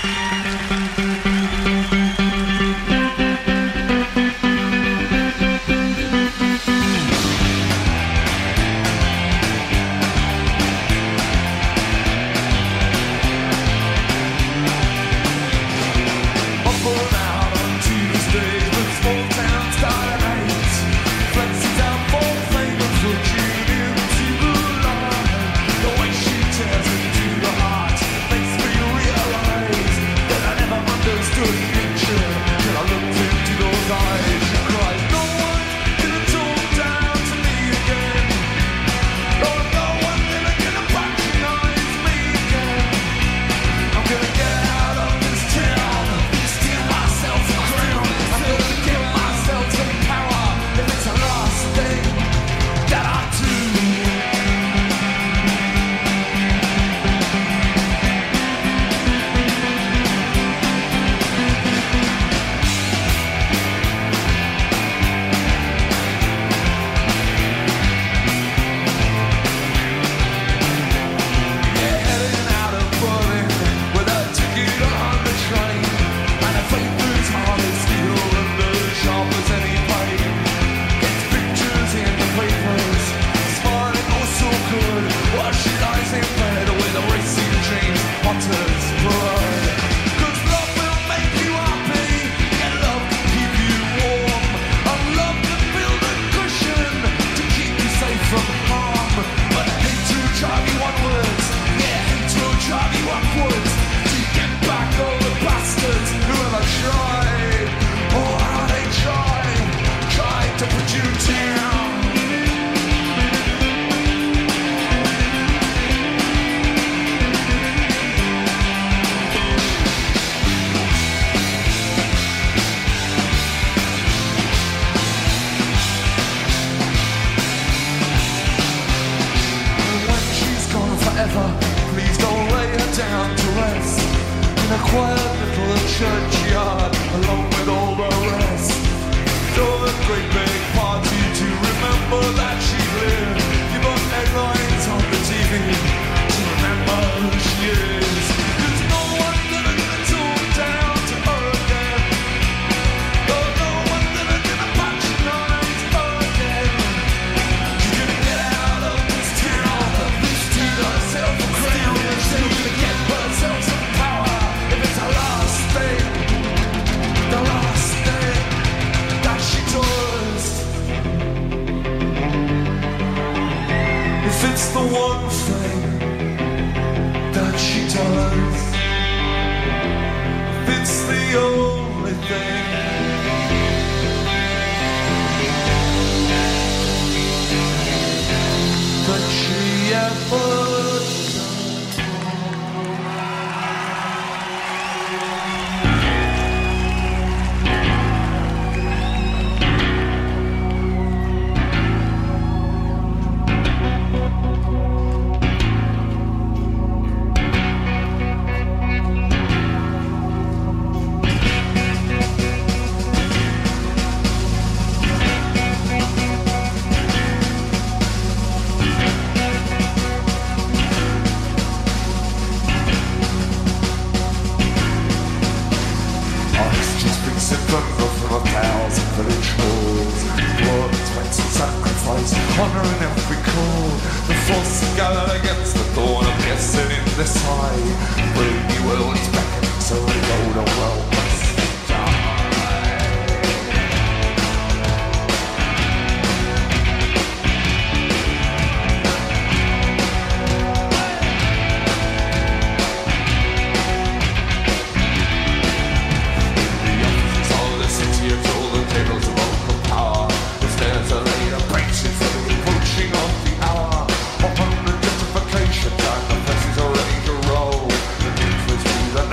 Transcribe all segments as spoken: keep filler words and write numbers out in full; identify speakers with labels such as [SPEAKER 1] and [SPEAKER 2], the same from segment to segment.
[SPEAKER 1] Justification, time the flesh is already to roll. The news was be the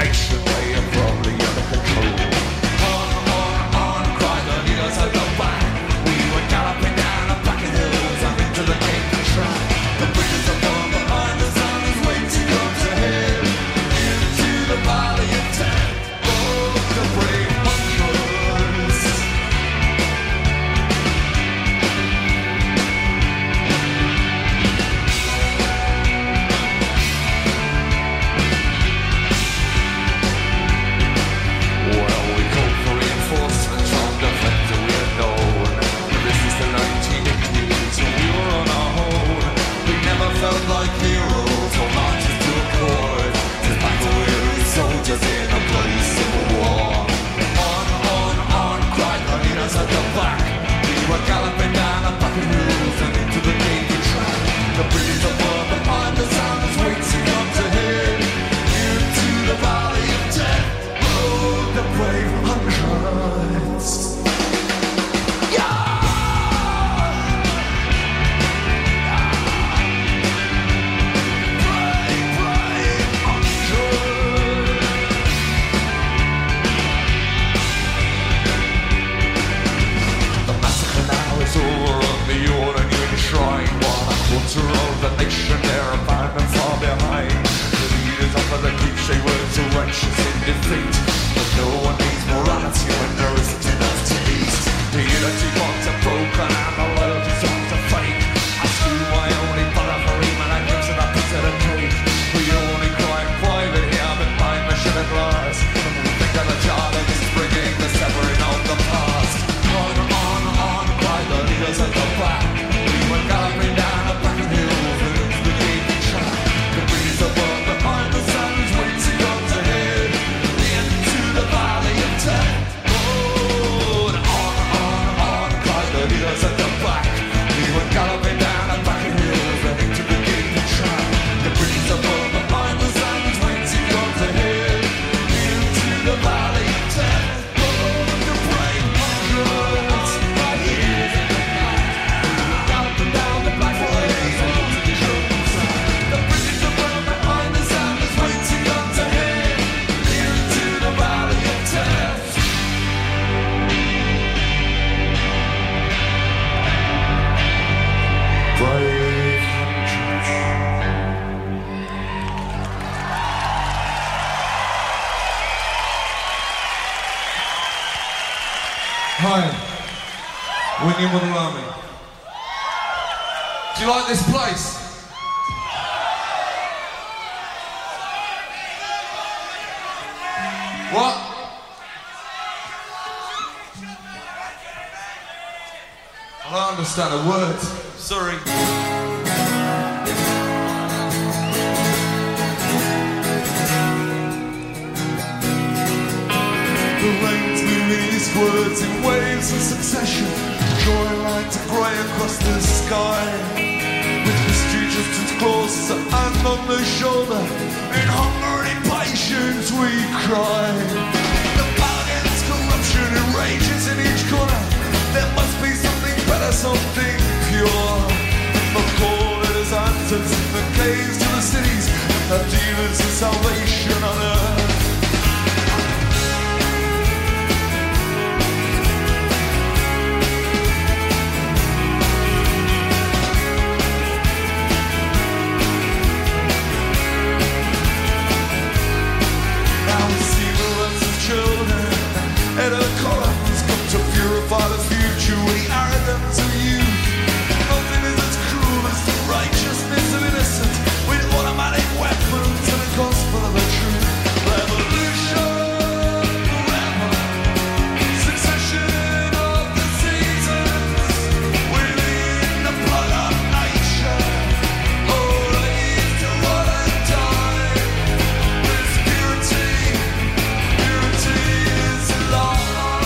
[SPEAKER 1] precious in defeat. But no one needs morality when there isn't enough to eat. The unity bonds are broken and the loyalty songs are fake. I steal my only brother for him and I gives it a piece of the cake. We only cry in private here behind the shutter glass. And we think of the child that is bringing the severing of the past. On, on, on, by the leaders at the back. We were galloping down a back hill into the gaping track. The breeze of work behind the sun is waiting on ahead. Into the valley of death. Oh, and on, on, on, by the leaders at the back. We were galloping down a back hill into the gaping track. The breeze of work behind the sun is waiting on ahead. Into the valley of death.
[SPEAKER 2] Hi, William Motherami. Do you like this place? What? I don't understand a word. Sorry.
[SPEAKER 1] The rain's moving eastwards in waves of succession, drawing light to grey across the sky. With history just as close and on the shoulder, in hunger and impatience we cry. The power against corruption and rages in each corner. There must be something better, something pure. The callers answers in the caves to the cities, the dealers of salvation on earth. And our columns come to purify the future with the arrogance of youth. Nothing is as cruel as the righteousness of innocence, with automatic weapons and a gospel of the truth. Revolution forever, succession of the seasons, within the blood of nature, all raised to what and die. With purity, purity is love.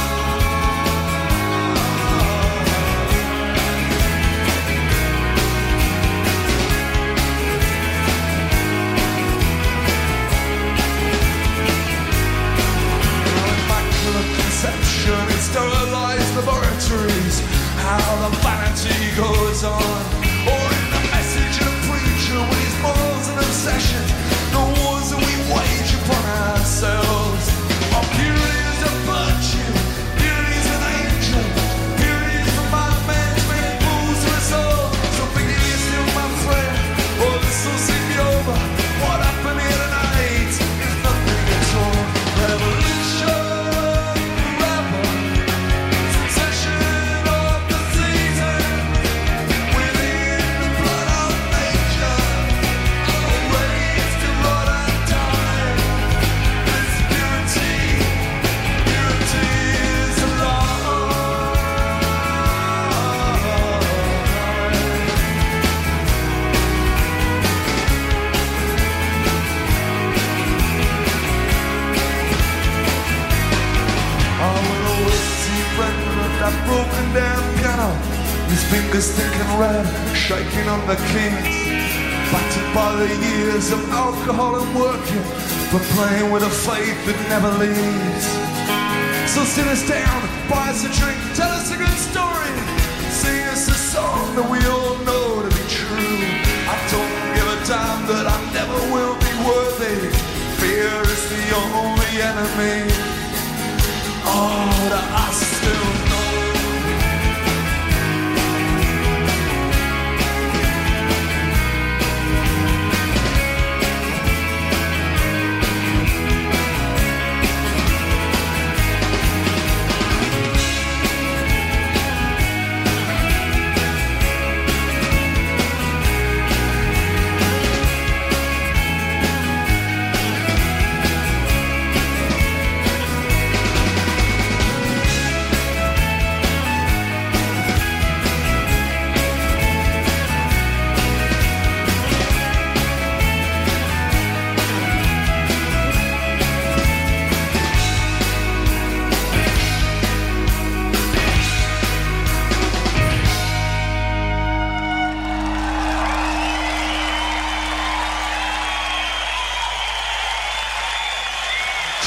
[SPEAKER 1] In sterilized laboratories, how the vanity goes on, or in the message of the preacher with his morals and obsessions, the wars that we wage upon ourselves. Our purity is a virtue, purity is an angel, purity is from my man's made fools of us all. So forgive me still, my friend, or this will soon be over. What happened here tonight is nothing at all. Revolution. That broken down piano, his fingers thick and red, shaking on the keys. Battered by the years of alcohol and working, but playing with a faith that never leaves. So sit us down, buy us a drink, tell us a good story, sing us a song that we all know to be true. I don't give a damn that I never will be worthy. Fear is the only enemy. Oh, that I still know.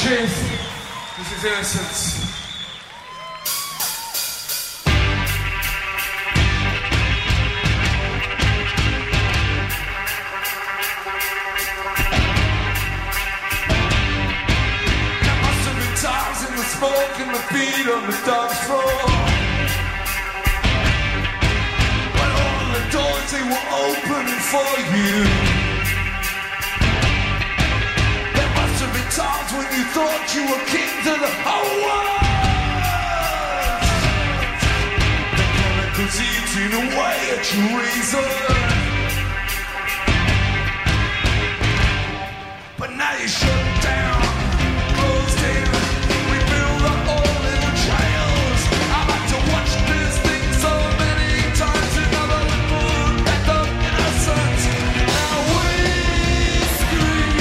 [SPEAKER 2] Cheers. This is Innocence. There must have been times in the smoke and the beat on the dance floor when all the doors they were opening for you. Times when you thought you were king of the whole world. The chemicals eating away at your reason. But now you shut down, closed in, rebuild the old little trails. I like to watch this thing so many times. Another little death of innocence. Now we scream.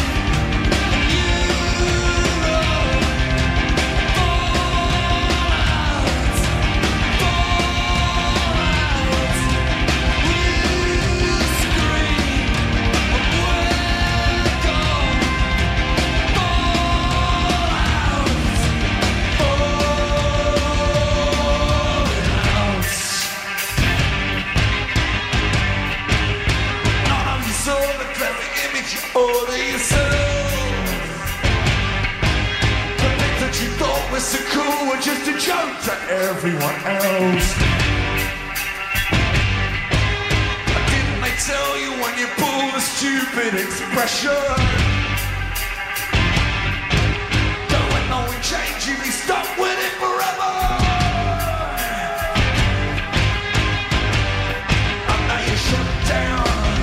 [SPEAKER 2] Order yourself. The things that you thought were so cool were just a joke to everyone else. But didn't they tell you when you pull the stupid expression? Don't let no one change you, be stuck with it forever. And now you shut down.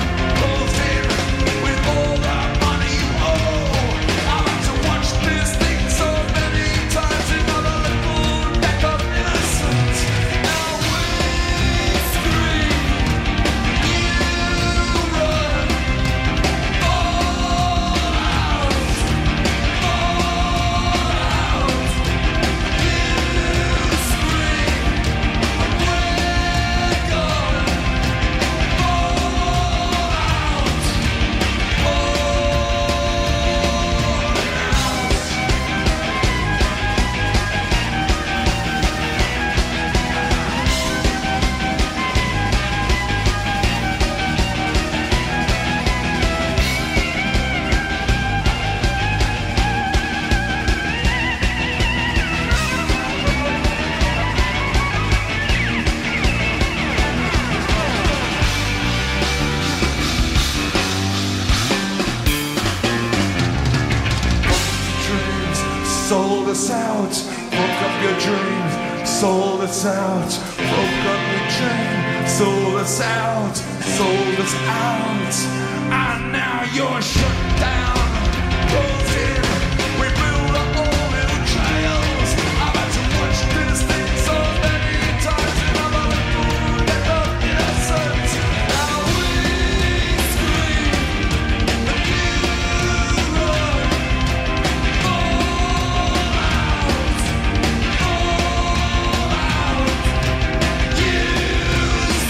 [SPEAKER 2] Sold us out, broke up your dreams. Sold us out, broke up your dreams. Sold us out, sold us out. And now you're shut down, closed in. We build up all little trails. I've had to watch this thing so many times. Another little death of innocence. Now we scream and you run.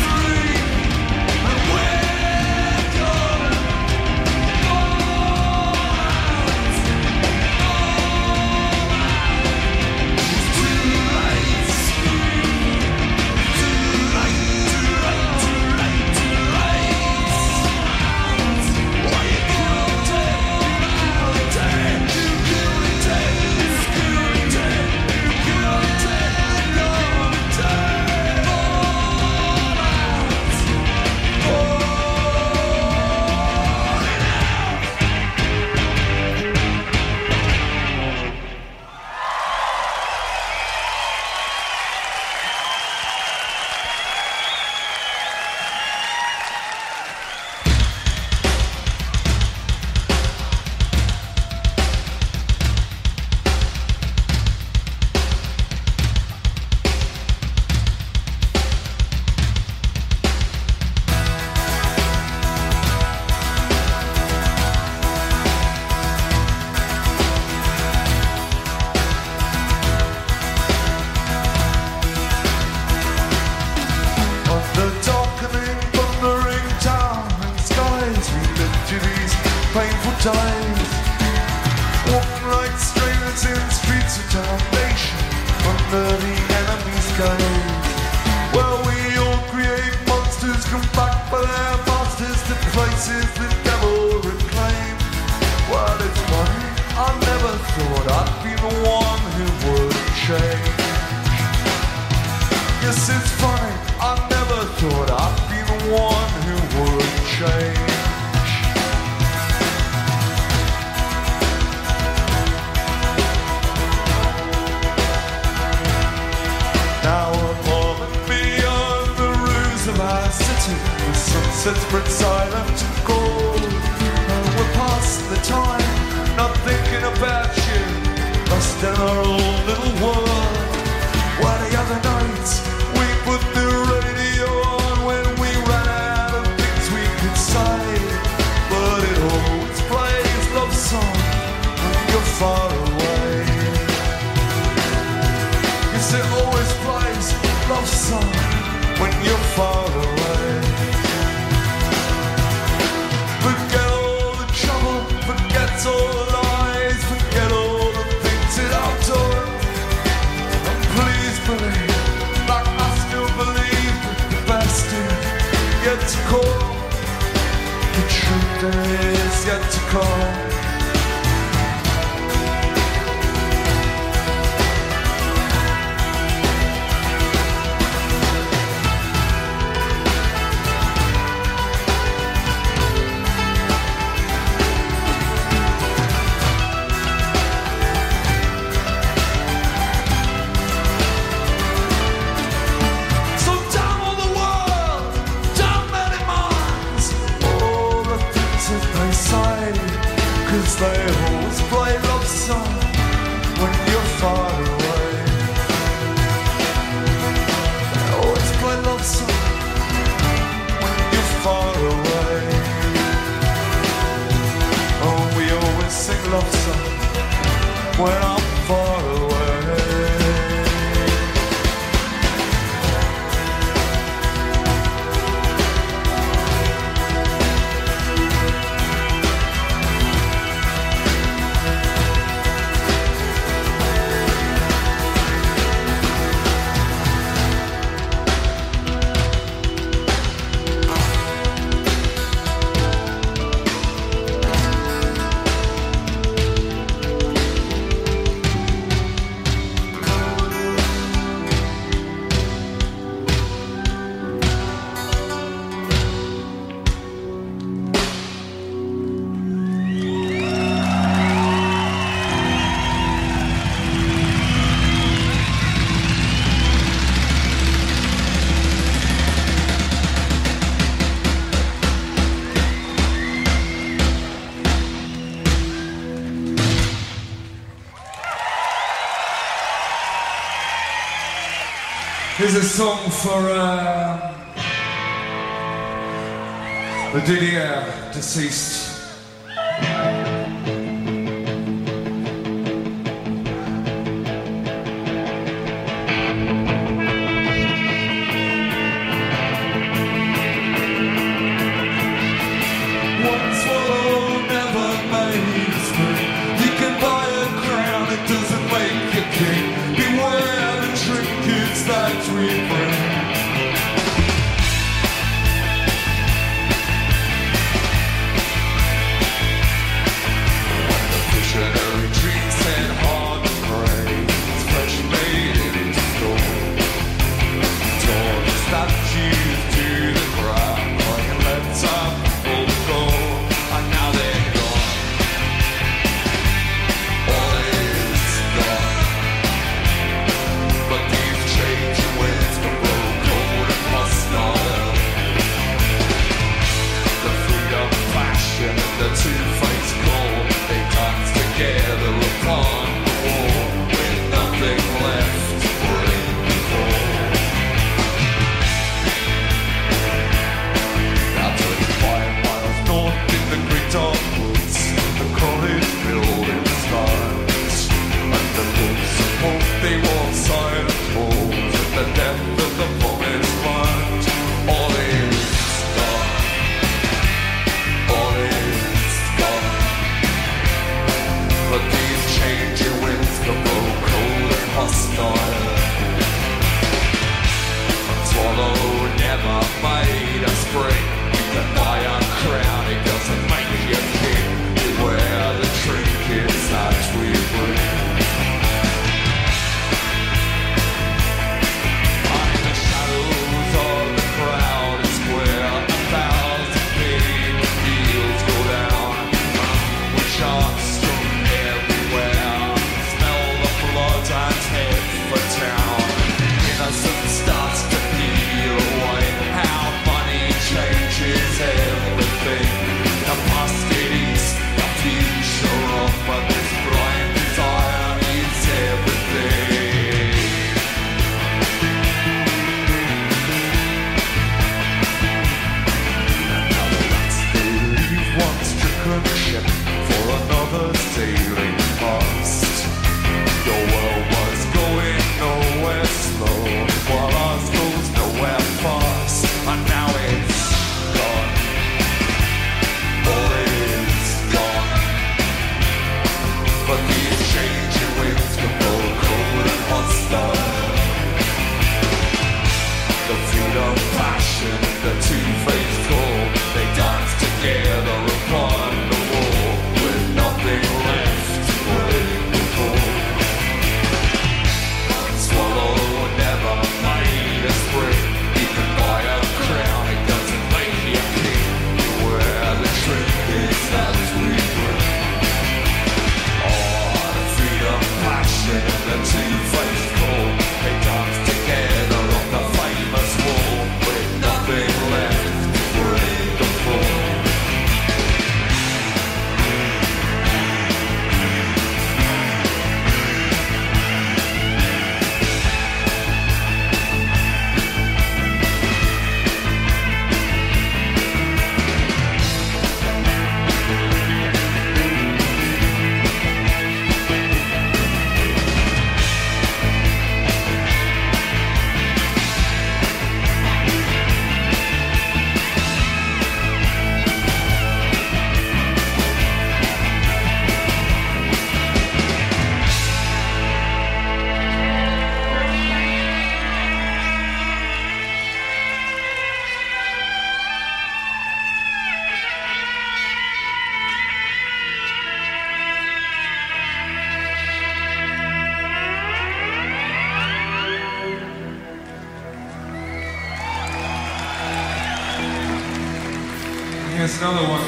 [SPEAKER 1] Oh
[SPEAKER 2] desperate silent call. And we're past the time, not thinking about you, lost in our own little world. Well, the other night we put the radio on when we ran out of things we could say, but it always plays love song when you're far away. Yes, it always plays love song when you're far away. Forget all the trouble, forget all the lies, forget all the things that I've done. And please believe, like I still believe, that the best is yet to come. The truth is yet to come. Cause they always play love song when you're far away. They always play love song when you're far away. Oh, we always sing love song when I'm far away. Here's a song for uh, the D D R, deceased. One swallow never makes me. You can buy a crown, it doesn't make you king. Beware the trinkets that we bring. us another one.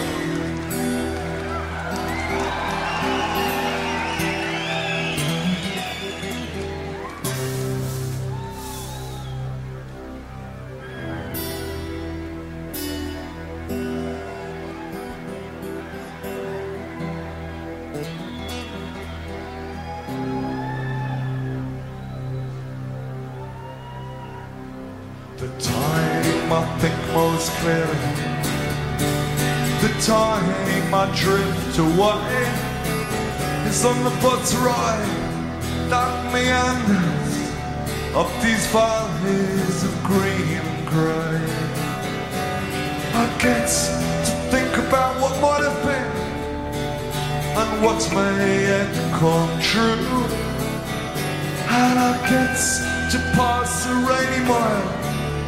[SPEAKER 2] The time I think most clearly, the time I drift away, is on the bus ride that meanders up these valleys of green and grey. I get to think about what might have been and what may yet come true, and I get to pass a rainy mile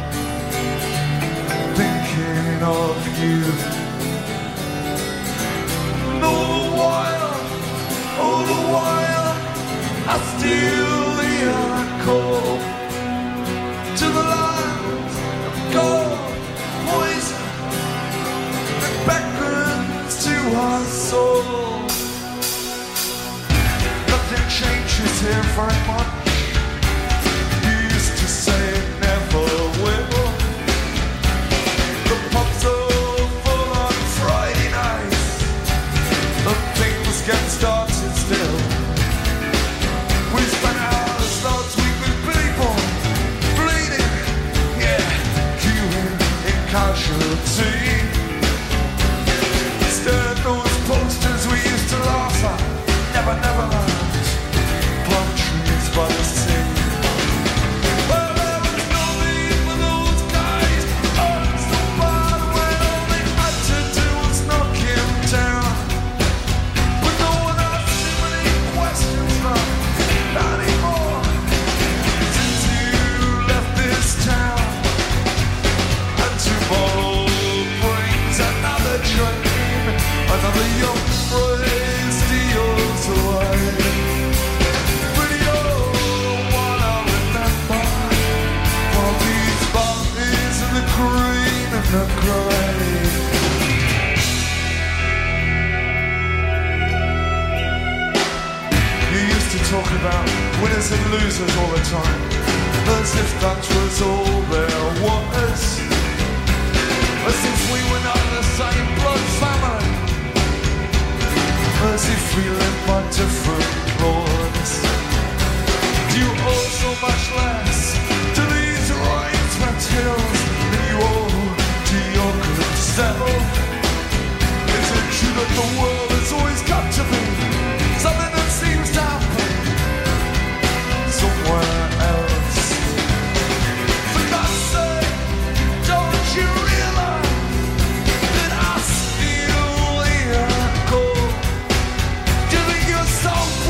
[SPEAKER 2] thinking of you. And all the while, all the while, I still hear a call to the land of gold, poison that beckons to our soul. Nothing changes here very much. You used to say it never will. Get started still. We spent hours last week with Billy Boy, bleeding, yeah, queuing in casualty. Stared those posters we used to laugh at, never, never land, palm trees by the sea. Well, there was no need for those guys, oh, so bad when all they had to do was knock him down. Anymore, since you left this town, and tomorrow brings another train, another young phrase steals away. But you're what I remember from these valleys of the green and the grey. Talk about winners and losers all the time, as if that was all there was, as if we were not the same blood family, as if we lived by different laws. Do you owe so much less to these rain-swept hills than you owe to your good self? Is it true that the world has always got to be something that seems to happen somewhere else? For God's sake, don't you realize that I still hear a call? Do you think you're so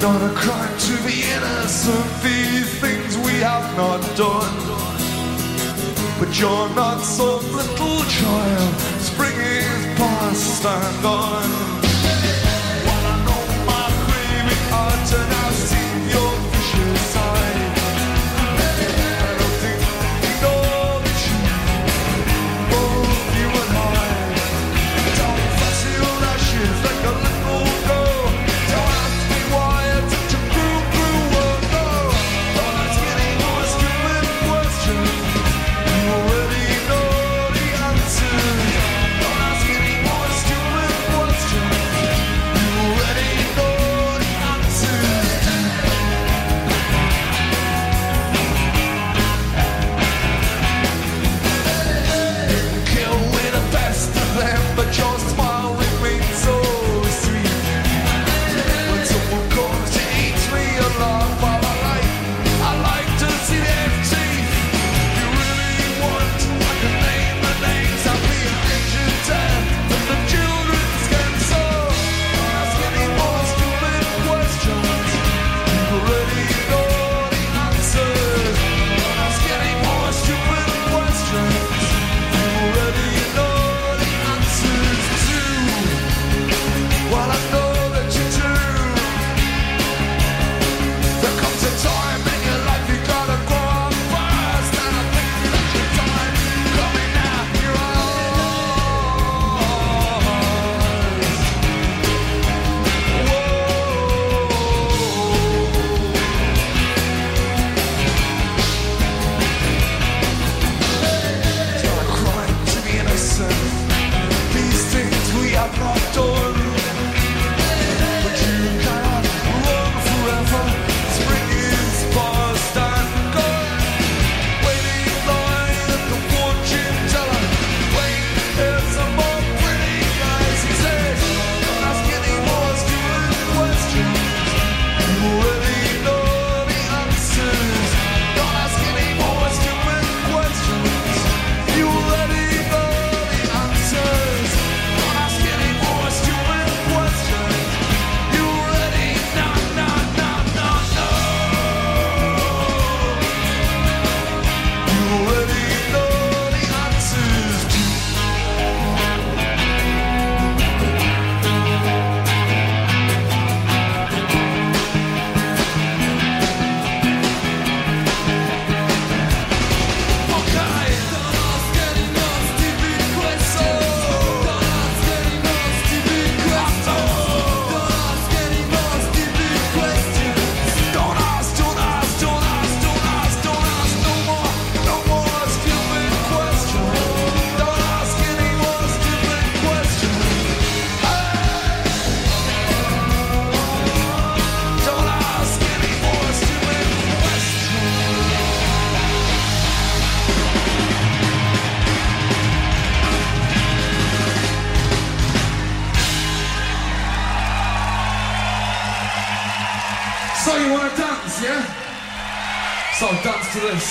[SPEAKER 2] not a crime to be innocent. These things we have not done. But you're not some little child. Spring is past and gone. While I know my craving heart to now see your vicious side. I don't think we know the truth, both you and I. Don't fuss your ashes like a little girl. Don't ask me why it's such a cruel, cruel world. No, I'm asking more stupid questions. You already know the answers. Don't ask any more stupid questions. You already know the answers. Didn't kill with the best of them, but your smile remains so sweet. When someone comes to eat me alive, while I like, I like to see their teeth. You really want, I can name the names. I'll be a Asian death from the children's cancer. Don't ask any more stupid questions. You already know the answers. Don't ask any more stupid questions. You already know the answers too. Well, I know that you do. There comes a time in your life you gotta grow up fast, and I think that your time coming now. Your eyes. It's not a crime to be innocent. These things we have not done. But you cannot run forever. Spring is past and gone. Waiting line at the fortune teller. Wait, there's some more pretty guys. He says, don't ask any more stupid questions. You already know the answers. Don't ask any more stupid questions. You already know the answers. Don't ask any more stupid questions. You already know, know, know, know, know. You already know the answers to. Okay. Don't ask any more stupid questions. Don't ask any more stupid questions. Don't ask any more stupid questions. Don't ask, don't ask, don't ask, don't ask, don't ask no more, no more stupid questions. Don't ask any more stupid questions. Hey! Don't ask any more stupid questions. So you wanna dance, yeah? So dance to this.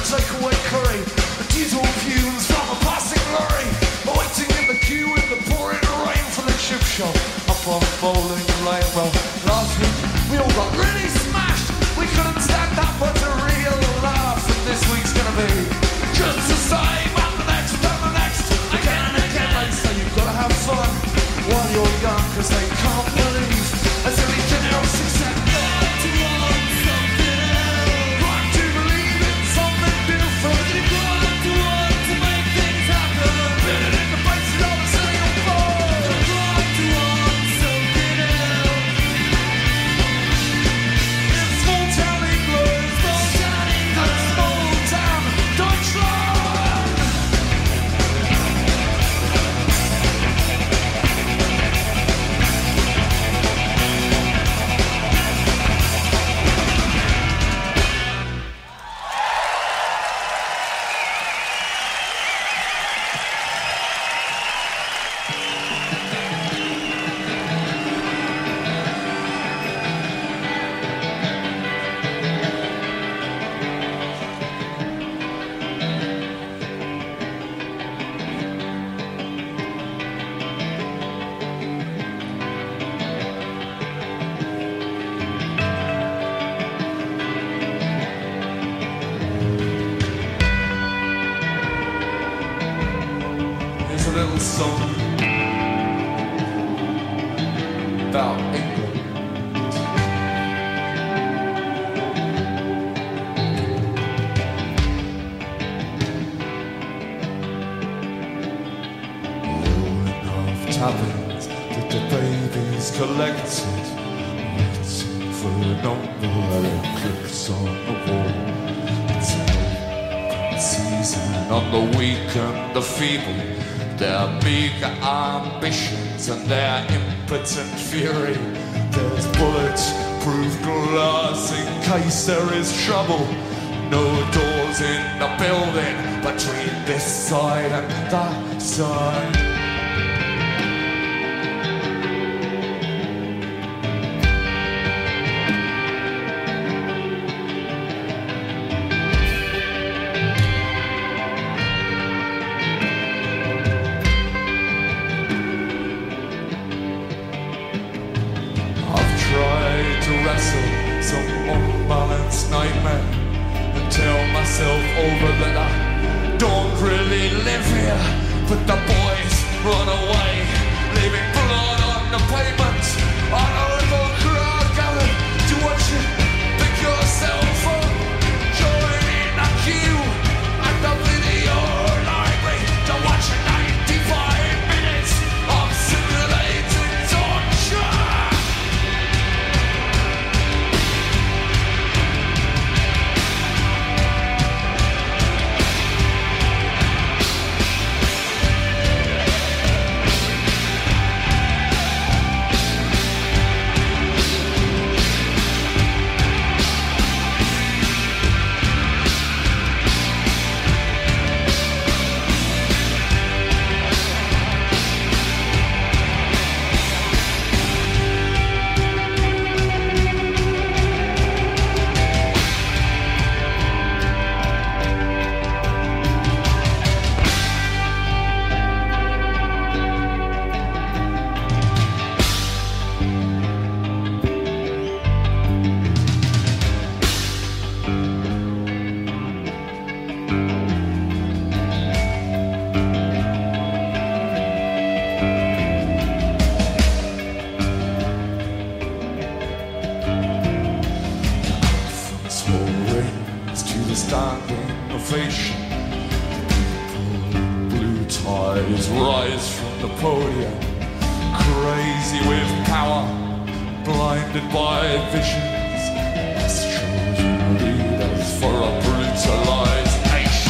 [SPEAKER 2] takeaway curry, the diesel fumes from a passing lorry, waiting in the queue in the pouring rain for the chip shop up on Bowling Lane. Well, last week we all got really smashed. We couldn't stand up but a real laugh, and this week's gonna be just the same. And the next and the next, again and again. They say you've gotta have fun while you're young, cause they can't believe there's anything else except God to want something else. God to believe in something different. God to want to make things happen. Bit it in the face of all the same fall. God to want something else. In small town England, small town England, small town Deutschland. Here's a little song about England. Rolling off taverns that the babies collected, waiting for a number that clicks on the wall. It's an open season on the weak and the feeble, their big ambitions and their impotent fury. There's bulletproof glass in case there is trouble. No doors in the building between this side and that side. Wrestle some unbalanced nightmare and tell myself over that I don't really live here. But the boys run away, leaving blood on the pavement. On a little crowd gathered to watch you pick yourself up. Join in a queue at the video library to watch ninety-five minutes of simulated torture. Standing ovation. The people in blue ties rise from the podium, crazy with power, blinded by visions, as chosen leaders for a brutalized nation.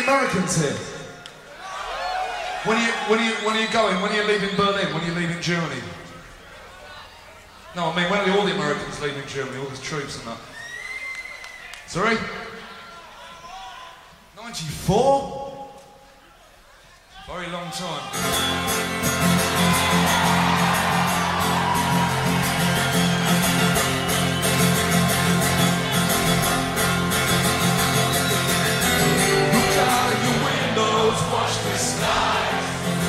[SPEAKER 2] Americans here? When are you, when are you, when are you going? When are you leaving Berlin? When are you leaving Germany? No, I mean, when are all the Americans leaving Germany? All the troops and that. Sorry? ninety-four? Very long time. Watch the skies.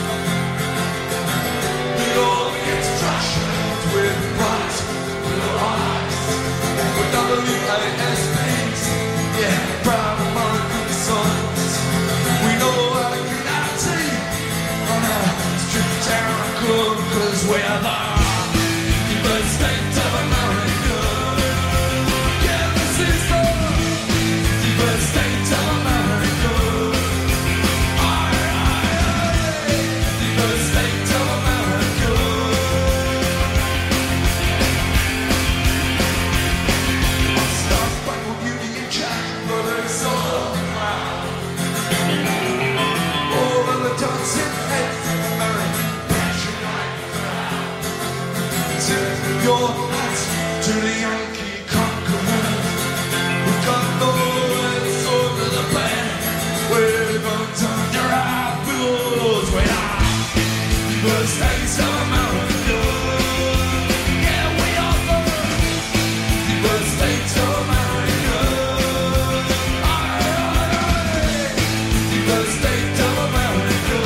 [SPEAKER 2] It all gets trashed with bright blue eyes. With W A S Ps, yeah, proud American sons. We know how to get our tea on a strip town club, 'cause we're the United States of America. Yeah, this is the United States of America. Your hat to the Yankee conqueror. We've got no sword to the band. We're gonna turn your eyeballs. We are the States of America. Yeah, we are the, the States of America. Aye, aye, aye. The States of America.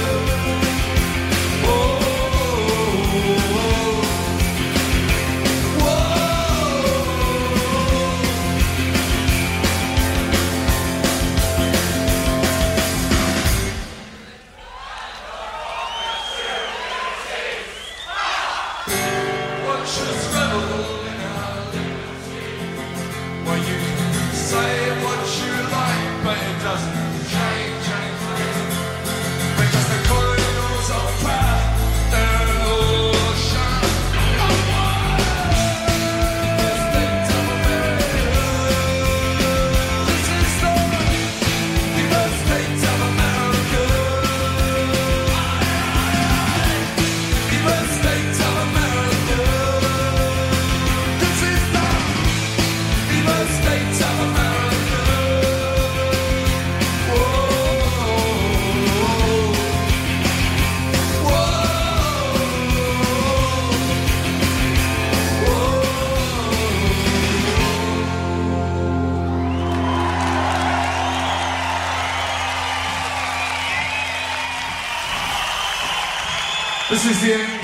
[SPEAKER 2] Oh, oh, oh. This is the end.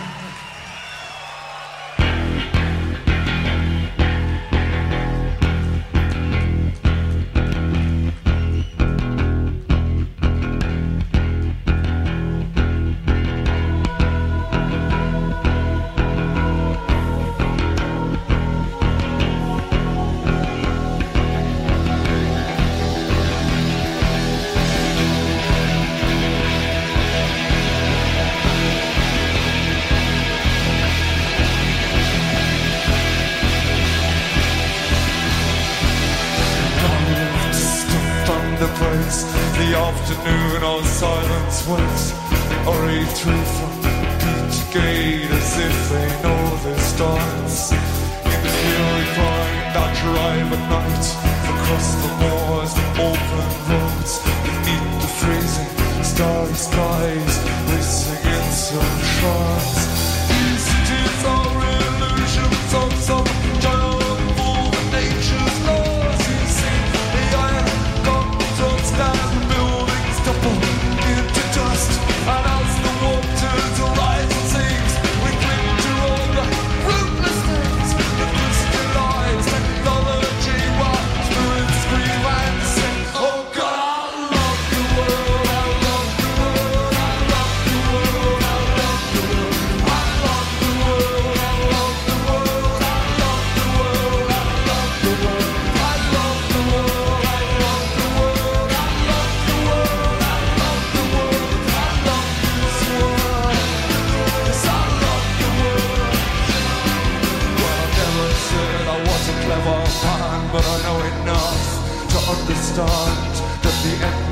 [SPEAKER 2] The afternoon our silence waits, hurry through from Peach Gate as if they know this dance. In the field we find our drive at night across the moors, the open roads beneath the freezing starry skies. We sing in some trance. These cities are illusions of some giant fool that nature's laws. You see the iron guns stand. Into dust, and as the waters rise and sinks, we cling to all the fruitless things that crystallize technology while spirits scream and sing. Oh God, I love the world, I love the world, I love the world, I love the world, I love the world, I love the world, I love the world, I love the world, I love the world, I love the world, I love the world. Clever man, but I know enough to understand that the end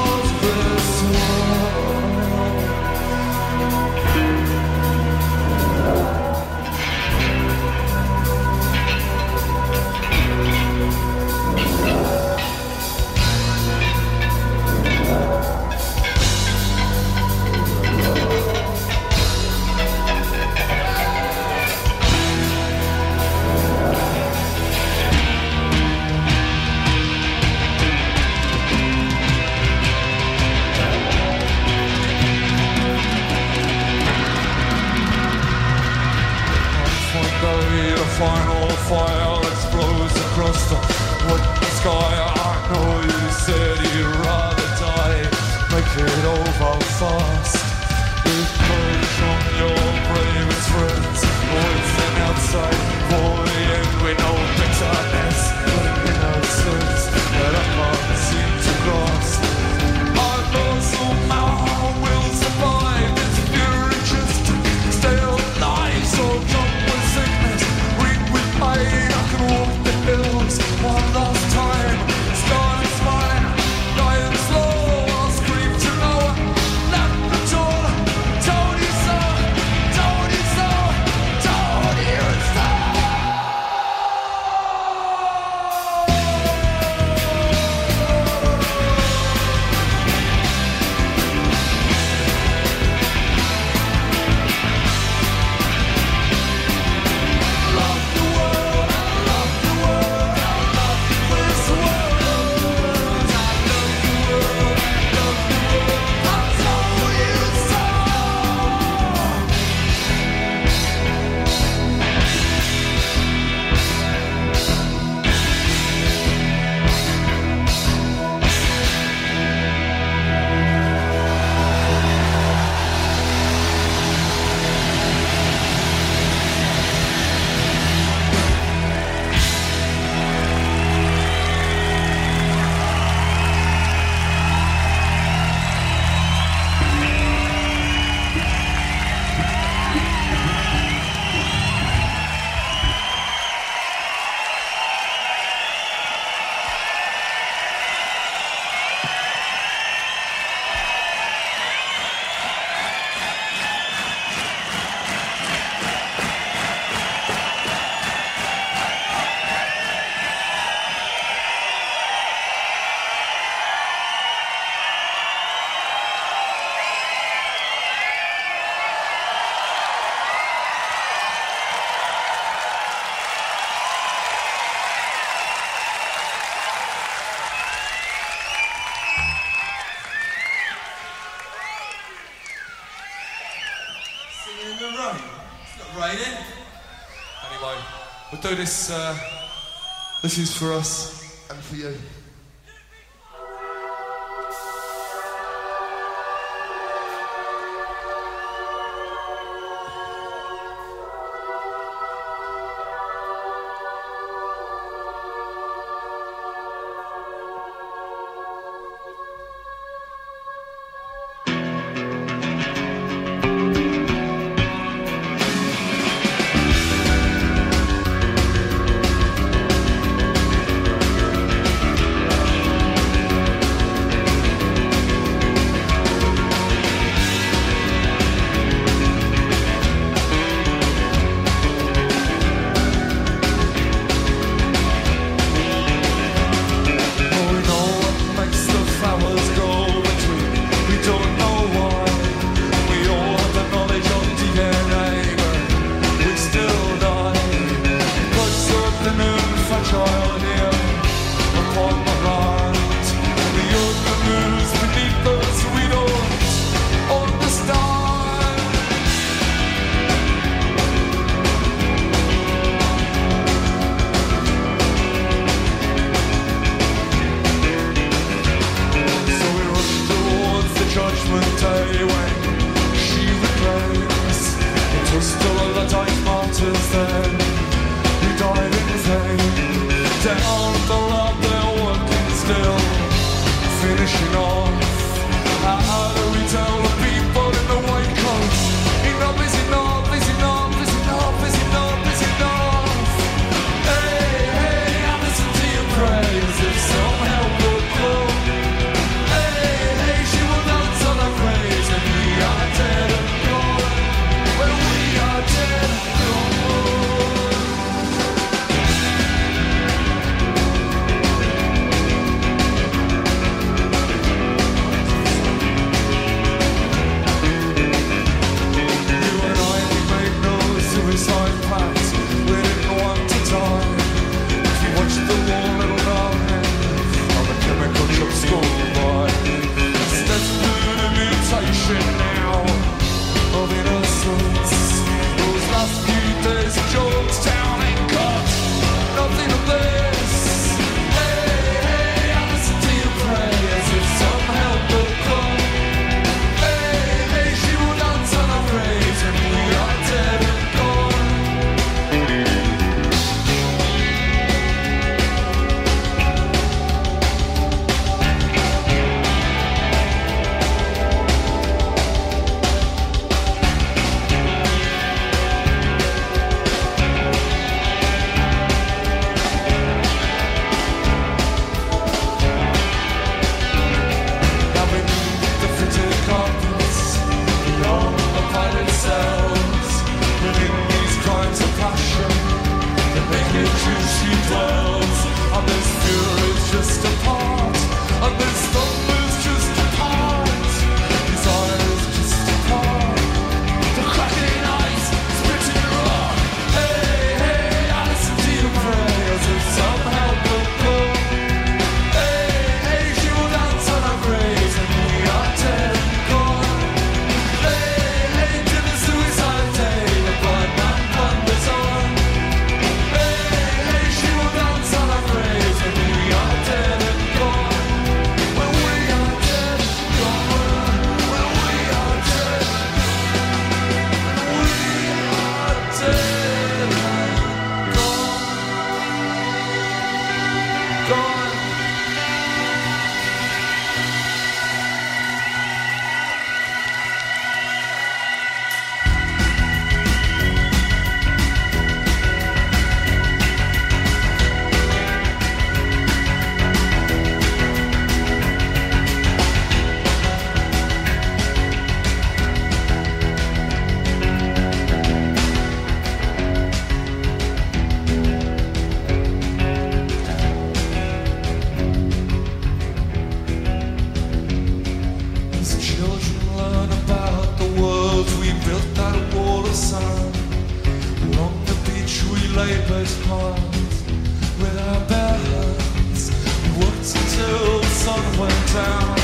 [SPEAKER 2] final fire explodes across the white sky. I know you said you'd rather die, make it over fast. With courage from your bravest friends, waiting outside for the end with no bitterness, but innocence that I can't seem to grasp. I know somehow I will survive this fury just to stay alive. So drunk with sickness, weak with pain, I can walk the hills one last time. Start is mine, dying slow. I'll scream to no one, not at all. Told you so, told you so, told you so. Love the world, I love the world, I love this world. I love the world, I love the world, I told you so.
[SPEAKER 3] Singing in the rain. It's not raining.
[SPEAKER 2] Anyway, we'll do this. Uh, this is for us and for you.
[SPEAKER 1] Thank
[SPEAKER 2] labored hard with our bare hands. We worked until the sun went down.